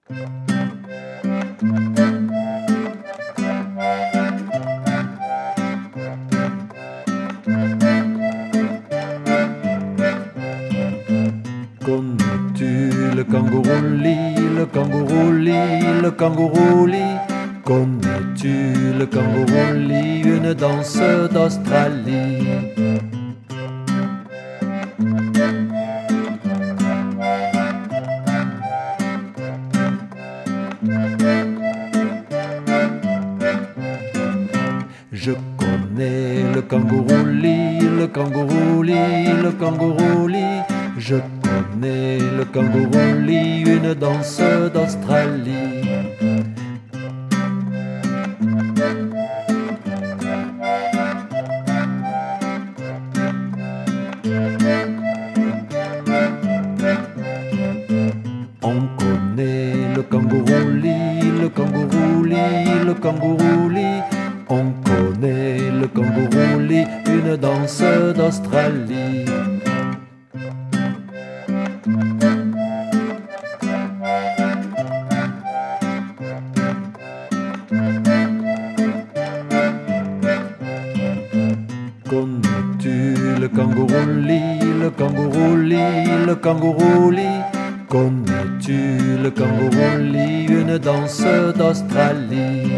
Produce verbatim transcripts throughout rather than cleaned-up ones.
Connais-tu le kangourou lit, le kangourou lit, le kangourou lit? Connais-tu le kangourou lit, une danse d'Australie? Je connais le kangourou lit, le kangourou lit, le kangourou lit. Je connais le kangourou lit, une danse d'Australie. On connaît le kangourou lit, le kangourou lit, le kangourou lit. On connaît le kangourou lit, une danse d'Australie. Connais-tu le kangourou lit, le kangourou lit, le kangourou lit? Connais-tu le kangourou lit, une danse d'Australie?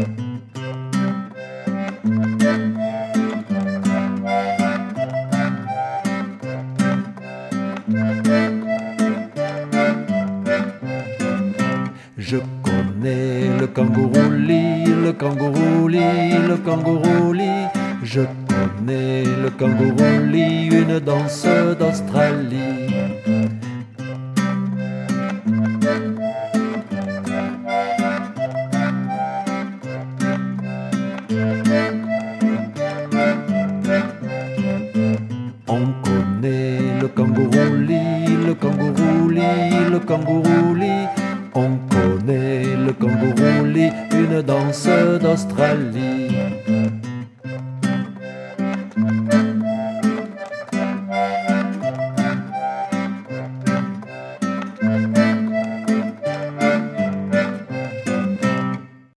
Je connais le kangourou lit, le kangourou lit, le kangourou lit. Je connais le kangourou lit, une danse d'Australie. On connaît le kangourou lit, le kangourou lit, le kangourou lit. On connaît le kangourou lit, une danse d'Australie.